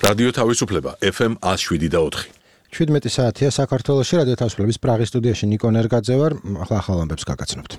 რადიო თავისუფლება FM 107.4. 17 საათია საქართველოში რადიო თავისუფლების პრაღის სტუდიაში ნიკო ნერგაძე ვარ. ახლა ამბებს გაგაცნობთ.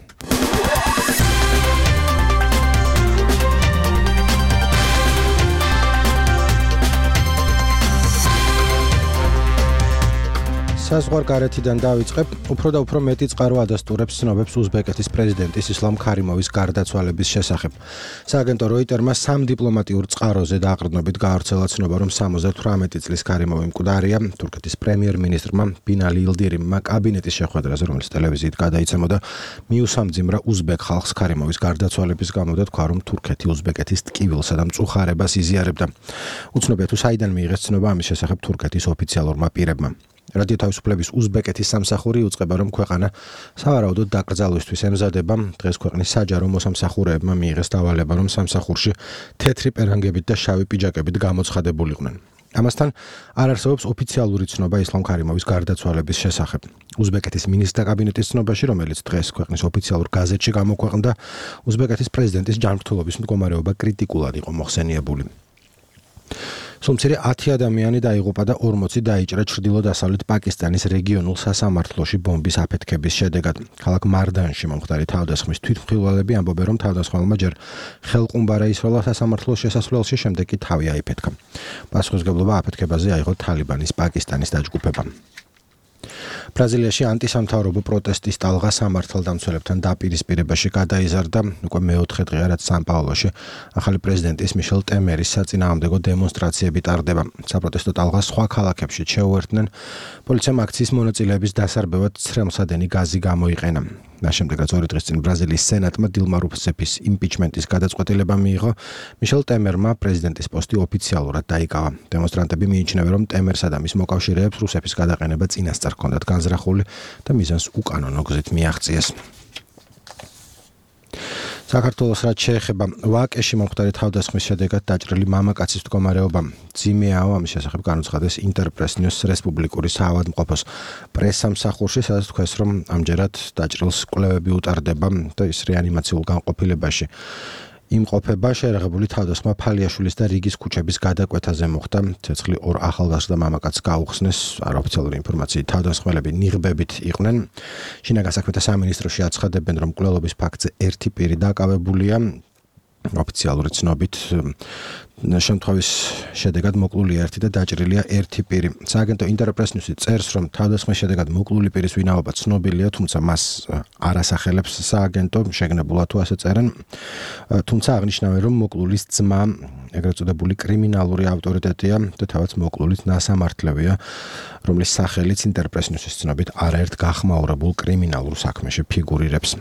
საზღვარგარეთიდან დავიწყებ. უფრო და უფრო მეტი წყარო ადასტურებს ცნობებს უზბეკეთის პრეზიდენტის ისლამ ქარიმოვის გარდაცვალების შესახებ. სააგენტო როიტერმა სამ დიპლომატიურ წყაროზე დაყრდნობით გაავრცელა ცნობა, რომ 78 წლის ქარიმოვი მკვდარია. თურქეთის პრემიერ-მინისტრმა ბინალი ილდირიმმა კაბინეტის შეხვედრაზე, რომელიც ტელევიზიით გადაიცემოდა, მიუსამძიმრა უზბეკ ხალხს ქარიმოვის გარდაცვალების გამო და თქვა, რომ თურქეთი უზბეკეთის ტკივილსა და მწუხარებას იზიარებდა. უცნობია თუ საიდან მიიღეს ცნობა ამის შესახებ თურქეთის ოფიციალურმა პირებმა. რადიო თავისუფლების უზბეკეთის სამსახური იუწყება, რომ ქვეყანა სავარაუდოდ დაკრძალვისთვის ემზადება. დღეს ქვეყნის საჯარო მოსამსახურეებმა მიიღეს დავალება, რომ სამსახურში თეთრი პერანგებით და შავი პიჯაკებით გამოცხადებულიყვნენ. ამასთან არ არსებობს ოფიციალური ცნობა ისლამ ქარიმოვის გარდაცვალების შესახებ. უზბეკეთის მინისტრთა კაბინეტის ცნობაში, რომელიც დღეს ქვეყნის ოფიციალურ გაზეთში გამოქვეყნდა, უზბეკეთის პრეზიდენტის ჯანმრთელობის მდგომარეობა კრიტიკულად იყო მოხსენიებული. სულ მცირე 10 ადამიანი დაიღუპა და 40 დაიჭრა ჩრდილო-დასავლეთ პაკისტანის რეგიონულ სასამართლოში ბომბის აფეთქების შედეგად. ქალაქ მარდანში მომხდარი თავდასხმის თვითმხილველები ამბობენ, რომ თავდასხმელმა ჯერ ხელყუმბარა ისროლა სასამართლოს შესასვლელში, შემდეგ კი თავი აიფეთქა. პასუხისმგებლობა აფეთქებაზე აიღო თალიბანის პაკისტანის დაჯგუფებამ. ბრაზილიაში ანტისამთავრობო პროტესტის ტალღა სამართალდამცველებთან დაპირისპირებაში გადაიზარდა. უკვე მეოთხე დღეა, რაც სან-პაულოში ახალი პრეზიდენტის მიშელ ტემერის საწინააღმდეგო დემონსტრაციები ტარდება. საპროტესტო ტალღას სხვა ქალაქებში შეუერთდნენ. პოლიციამ აქციის მონაწილეების დასარბევად ცრემლსადენი გაზი გამოიყენა. მას შემდეგ, რაც 2 დღის წინ ბრაზილიის სენატმა დილმა რუსეფის იმპიჩმენტის გადაწყვეტილება მიიღო, მიშელ ტემერმა პრეზიდენტის პოსტი ოფიციალურად დაიკავა. დემონსტრანტები მიიჩნევენ, რომ ტემერსა და მის მოკავშირეებს რუსეთის გადაყენება წინასწარ ჰქონდათ განზრახული და მიზანს უკანონო გზით მიაღწიეს. საქართველოს რაც შეეხება ვაკეში მომხდარი თავდასხმის შედეგად დაჭრილი მამაკაცის მდგომარეობა ძიმეაო, ამის შესახებ განუცხადეს ინტერპრეს-ნიუს რესპუბლიკური საავადმყოფოს პრესსამსახურში, სადაც თქვეს, რომ ამჯერად დაჭრილს კვლევები უტარდება და ის რეანიმაციულ განყოფილებაში იმყოფება. შეერაღებული თავდასხმა ფალიაშვილის და რიგის ქუჩების გადაკვეთაზე მოხდა. ცეცხლი 2 ახალგაზრდა მამაკაცს გაუხსნეს. არაოფიციალური ინფორმაციით თავდასხმელები ნიღბებით იყვნენ. შინაგან საქმეთა სამინისტროში აცხადებენ, რომ მკვლელობის ფაქტზე ერთი პირი დაკავებულია. ოფიციალური ცნობით შემთხვევის შედეგად მოკლული ერთი და დაჭრილია ერთი პირი. სააგენტო ინტერპრეს-ნიუსი წერს, რომ თავდასხმის შედეგად მოკლული პირის ვინაობა ცნობილია, თუმცა მას არ ასახელებს სააგენტო, შეგნებულად თუ ასე წერენ. თუმცა აღნიშნავენ, რომ მოკლულის ძმა ეგრეთ წოდებული კრიმინალური ავტორიტეტია და თავად მოკლულიც ნასამართლევია, რომლის სახელიც ინტერპრეს-ნიუსის ცნობით არაერთ გახმაურებულ კრიმინალურ საქმეში ფიგურირებს.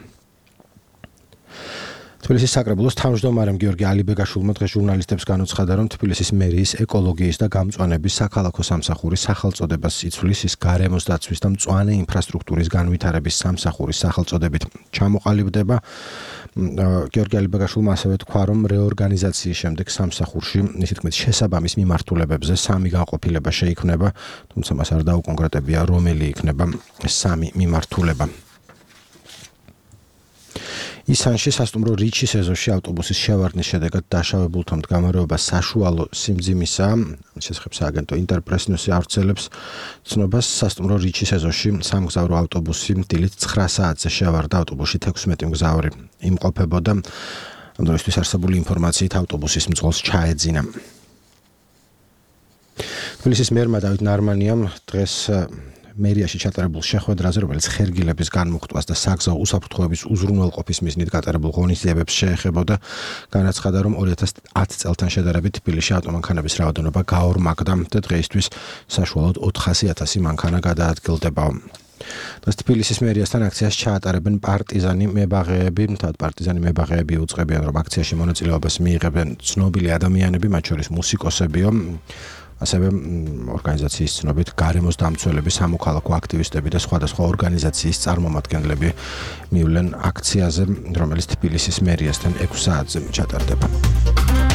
თბილისის საკრებულოს თავმჯდომარემ გიორგი ალიბეგაშვილმა დღეს ჟურნალისტებს განუცხადა, რომ თბილისის მერიის ეკოლოგიის და გამწვანების საქალაქო სამსახურის სახელწოდებას იცვლის ის გარემოს დაცვის და მწვანე ინფრასტრუქტურის განვითარების სამსახურის სახელწოდებით ჩამოყალიბდება. გიორგი ალიბეგაშვილმა ასევე თქვა, რომ რეორგანიზაციის შემდეგ სამსახურში ისე თქმით შესაბამის მიმართულებებზე 3 განყოფილება შეიქმნება, თუმცა მას არ დაუკონკრეტებია, რომელი იქნება სამი მიმართულება. ისანში სასტუმრო რიჩის ეზოში ავტობუსის შევარდნის შედეგად დაშავებულთა მდგომარეობა საშუალო სიმძიმისაა. შესახებ სააგენტო ინტერპრეს-ნიუსი ავრცელებს ცნობას. სასტუმრო რიჩის ეზოში სამგზავრო ავტობუსი დილით 9 საათზე შევარდა. ავტობუსში 16 მგზავრი იმყოფებოდა. ამ დროისთვის არსებული ინფორმაციით ავტობუსის მძღოლს ჩაეძინა. თბილისის მერმა დავით ნარმანიამ დღეს მერიაში ჩატარებულ შეხვედრაზე, რომელიც ხერგილების განმუხტვას და საგზაო უსაფრთხოების უზრუნველყოფის მიზნით გატარებულ ღონისძიებებს შეეხებოდა, განაცხადა, რომ 2010 წელთან შედარებით თბილისში ავტომანქანების რაოდენობა გაორმაგდა და დღეისთვის საშუალოდ 400,000 მანქანა გადაადგილდება. დღეს თბილისის მერიასთან აქციას ჩაატარებენ პარტიზანი მებაღეები. პარტიზანი მებაღეები უწყებიან, რომ აქციაში მონაწილეობას მიიღებენ ცნობილი ადამიანები, მათ შორის მუსიკოსებიო. ასევე ორგანიზაციის ცნობით გარემოს დამცველები, სამოქალაქო აქტივისტები და სხვადასხვა ორგანიზაციის წარმომადგენლები მივლენ აქციაზე, რომელიც თბილისის მერიასთან 6 საათზე ჩატარდება.